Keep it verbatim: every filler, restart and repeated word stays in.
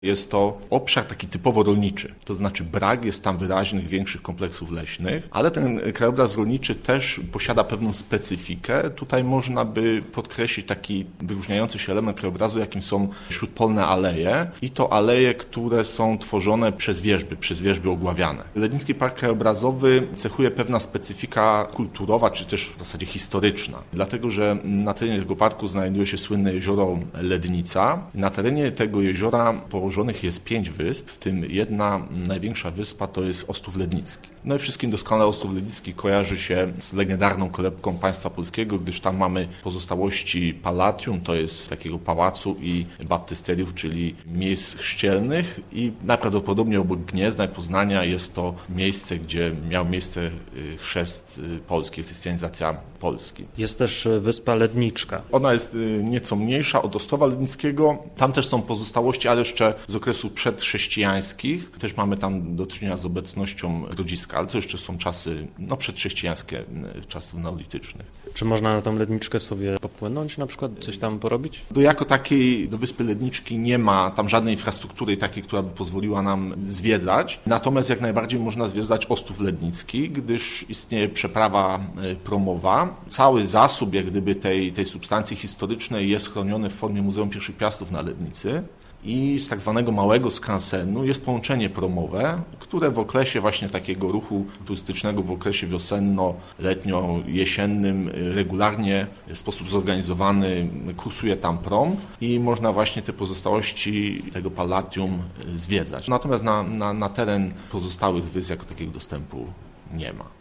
Jest to obszar taki typowo rolniczy, to znaczy brak jest tam wyraźnych, większych kompleksów leśnych, ale ten krajobraz rolniczy też posiada pewną specyfikę. Tutaj można by podkreślić taki wyróżniający się element krajobrazu, jakim są śródpolne aleje i to aleje, które są tworzone przez wierzby, przez wierzby ogławiane. Lednicki Park Krajobrazowy cechuje pewna specyfika kulturowa, czy też w zasadzie historyczna, dlatego że na terenie tego parku znajduje się słynne jezioro Lednica. Na terenie tego jeziora położonych jest pięć wysp, w tym jedna największa wyspa to jest Ostrów Lednicki. No i wszystkim doskonale Ostrów Lednicki kojarzy się z legendarną kolebką państwa polskiego, gdyż tam mamy pozostałości Palatium, to jest takiego pałacu i baptysteriów, czyli miejsc chrzcielnych i najprawdopodobniej obok Gniezna i Poznania jest to miejsce, gdzie miał miejsce chrzest Polski, chrystianizacja Polski. Jest też wyspa Ledniczka. Ona jest nieco mniejsza od Ostrowa Lednickiego. Tam też są pozostałości, ale jeszcze z okresu przedchrześcijańskich. Też mamy tam do czynienia z obecnością grodziska, ale to jeszcze są czasy no, przedchrześcijańskie, czasów neolitycznych. Czy można na tą Ledniczkę sobie popłynąć, na przykład coś tam porobić? Do jako takiej, do Wyspy Ledniczki nie ma tam żadnej infrastruktury takiej, która by pozwoliła nam zwiedzać. Natomiast jak najbardziej można zwiedzać Ostrów Lednicki, gdyż istnieje przeprawa promowa. Cały zasób jak gdyby tej, tej substancji historycznej jest chroniony w formie Muzeum Pierwszych Piastów na Lednicy. I z tak zwanego małego skansenu jest połączenie promowe, które w okresie właśnie takiego ruchu turystycznego, w okresie wiosenno-letnio-jesiennym regularnie w sposób zorganizowany kursuje tam prom i można właśnie te pozostałości tego Palatium zwiedzać. Natomiast na, na, na teren pozostałych wysp jako takiego dostępu nie ma.